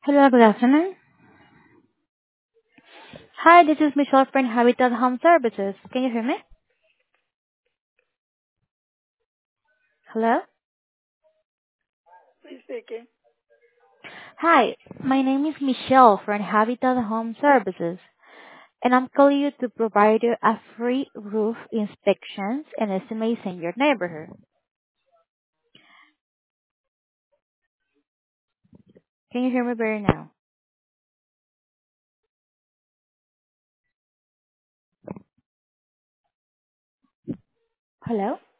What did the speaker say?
Hello, good afternoon. Hi, this is Michelle from Habitat Home Services. Can you hear me? Hello? Please speaking. Hi, my name is Michelle from Habitat Home Services, and I'm calling you to provide you a free roof inspections and estimates in your neighborhood. Can you hear me better now? Hello?